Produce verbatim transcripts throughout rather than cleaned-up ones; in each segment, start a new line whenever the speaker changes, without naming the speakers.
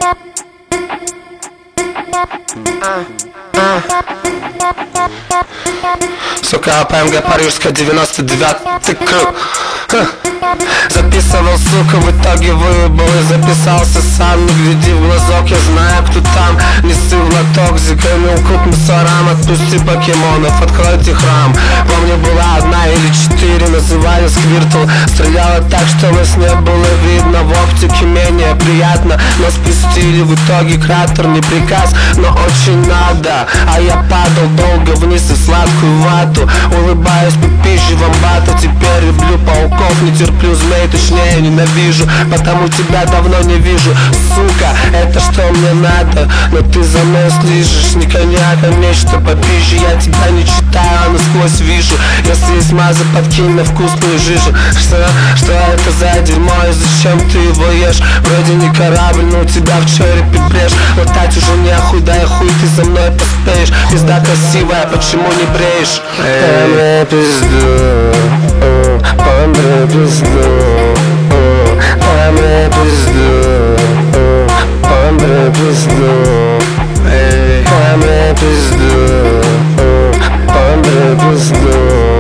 Сука, ПМГ Парижская, девяносто девятый круг. Записывал, сука, в итоге выебал и записался сам. Не гляди в глазок, я знаю, кто там. Не ссы в лоток, зиканул кут мусорам. Отпусти покемонов, откройте храм. Помню, была одна или четыре, называли Сквиртл. Стреляла так, что во сне было видно. В оптике менее приятно, но спустили в итоге кратер. Не приказ, но очень надо. А я падал долго вниз и сладкую вату. Улыбаюсь, попизжу вамбата. Теперь люблю пауков, не терплю змей, точнее ненавижу. Потому тебя давно не вижу. Сука, это что мне надо? Но ты за мной слышишь, не коньяк, а нечто попизже. Я тебя не читаю, а насквозь вижу. Если есть маза, подкинь на вкусную жижу. Что, что это за дерьмо и зачем ты его ешь? Вроде не корабль, но у тебя в черепе брешь. Латать уже нехуй, дай хуй, ты за мной поспеешь. Пизда красивая, почему не бреешь?
Эй, пизду, помри пизду, помри пизду, помри пизду, помри пизду, помри пизду,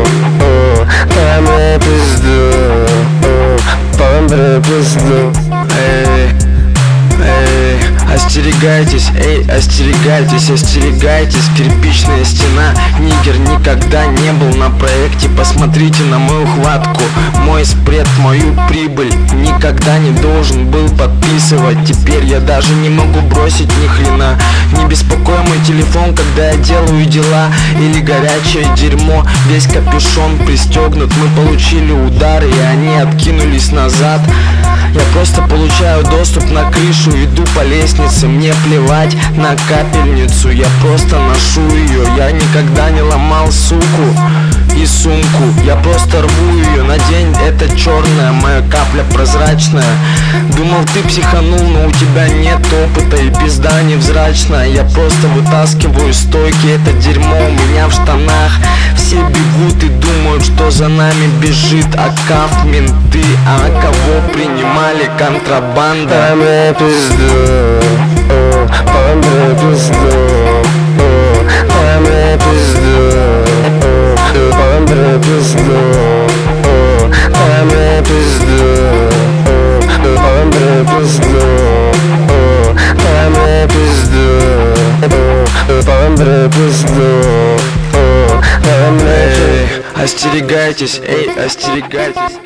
помри пизду, помри пизду. Остерегайтесь, эй, остерегайтесь, остерегайтесь. Кирпичная стена, нигер никогда не был на проекте. Посмотрите на мою хватку, мой спред, мою прибыль. Никогда не должен был подписывать. Теперь я даже не могу бросить ни хрена. Не беспокой мой телефон, когда я делаю дела. Или горячее дерьмо, весь капюшон пристегнут. Мы получили удары и они откинулись назад. Я просто получаю доступ на крышу, иду по лестнице. Мне плевать на капельницу, я просто ношу ее. Я никогда не ломал суку и сумку, я просто рву ее. Надень, это черная, моя капля прозрачная. Думал, ты психанул, но у тебя нет опыта и пизда невзрачная. Я просто вытаскиваю стойки, это дерьмо у меня в штанах. Все бегут и думают, что за нами бежит АКАФ, менты. А кого принимали контрабанда?
Помри пизду, помри пизду, помри пизду, помри пизду, помри пизду, помри пизду, помри пизду, помри пизду.
Остерегайтесь, эй, остерегайтесь.